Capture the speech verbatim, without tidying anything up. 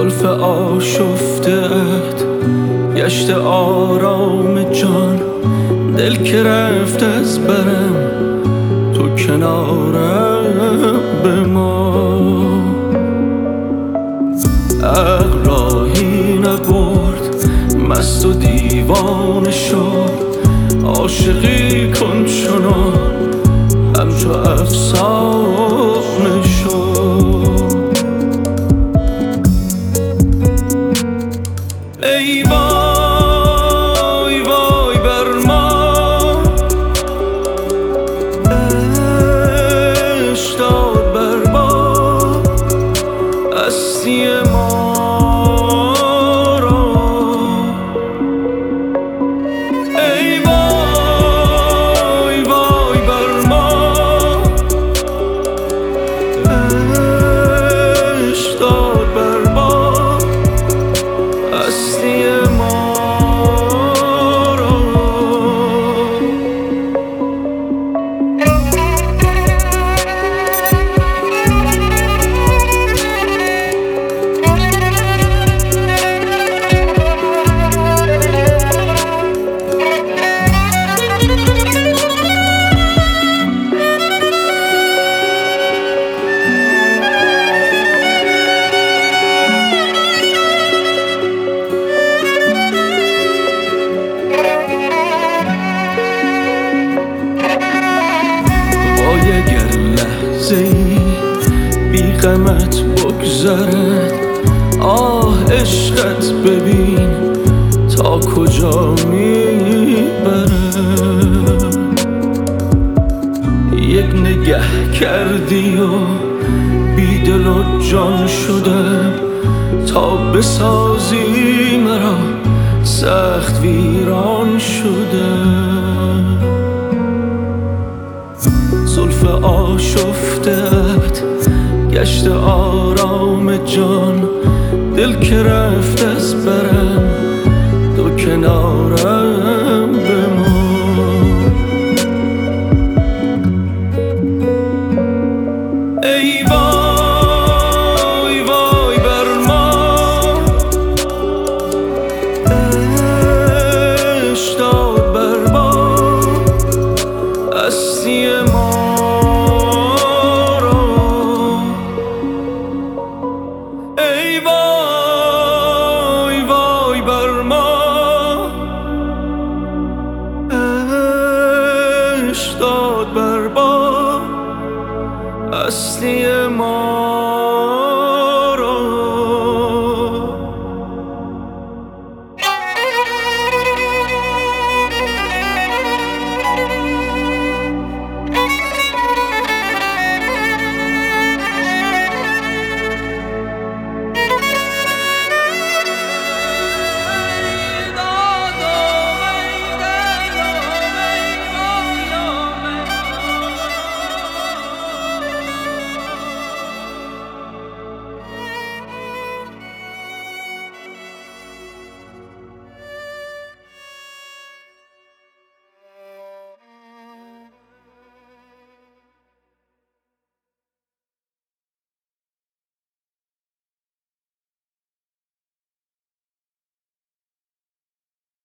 زلف آشفته‌ات گشت آرام جان، دل که رفت از برم تو کنارم بمان. عقل راهی نبرد مست و دیوانه شد، عاشقی کن چنان همچو افسانه شد. ای وای وای بر ما، عشق داد بر ما هستی ما را. ای وای وای بر ما، عشق داد بر ما هستی ما را. اگر لحظه ای بی غمت بگذرد، آه عشقت ببین تا کجا میبرد. یک نگه کردی و بی دل و جان شدم، تا بسازی مرا سخت ویران شدم. زلف آشفته‌ات گشت آرام جان، دل که رفت از برم تو کنارم بمان. ای وای وای بر ما، عشق داد بر ما هستی ما را. ای وای وای بر ما، عشق داد بر ما هستی ما.